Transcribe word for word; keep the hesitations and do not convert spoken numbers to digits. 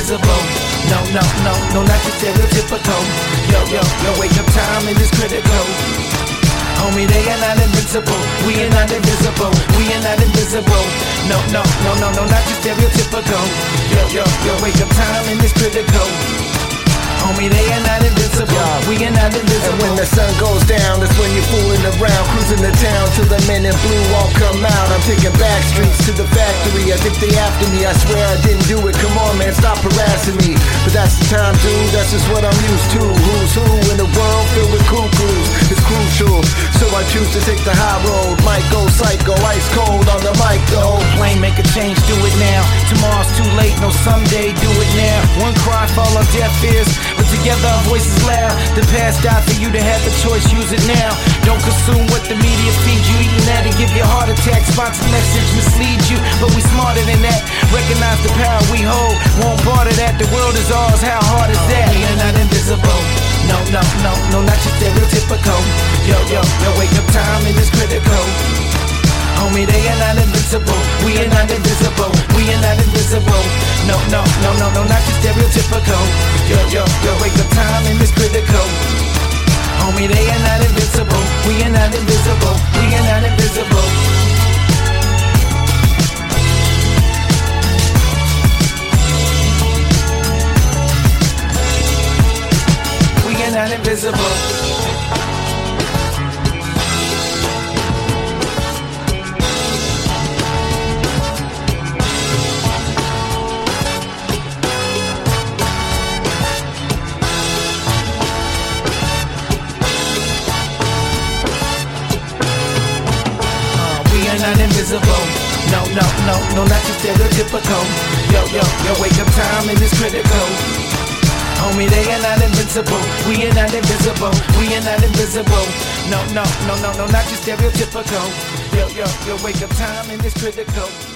invisible. No, no, no, no, not your stereotypical. Yo, yo, yo, wake up time and it's critical. Homie, they are not invincible. We are not invisible. We are not invisible. No, no, no, no, no, not your stereotypical. Yo, yo, yo, wake up time and it's critical. Homie, they are not invincible. We are not invisible. And when the sun goes down, that's when you're fooling around, cruising the town till the men in blue all come out. I'm taking back streets to the factory. I think they after me. I swear I didn't do it. Come on, man, stop harassing me. But that's the time, dude. That's just what I'm used to. Who's who in the world filled with cuckoos? It's crucial, so I choose to take the high road. Might go psycho, ice cold on the mic though. Plane, make a change, do it now. Tomorrow's too late, no someday, do it now. One cry fall on deaf ears, but together our voices loud. The past died for you to have a choice, use it now. Don't consume what the media feeds you. Eating that and give you a heart attack. Sponsored message mislead you, but we smarter than that. Recognize the power we hold, won't barter that. The world is ours, how hard is that? We are not invisible. No, no, no, no, not your stereotypical. Yo, yo, yo, wake up time and it's critical. Homie, they are not invincible. We are not invisible. We are not invisible. No, no, no, no, no, not your stereotypical. Yo, yo, yo, wake up time and it's critical. Homie, they are not invincible. We are not invisible. We are not invisible. We are not invisible. Not invisible. No, no, no, no, not your stereotypical. Yo, yo, yo, wake up time and it's critical. Homie, they are not invincible. We are not invisible. We are not invisible. No, no, no, no, no, not your stereotypical. Yo, yo, yo, wake up time and it's critical.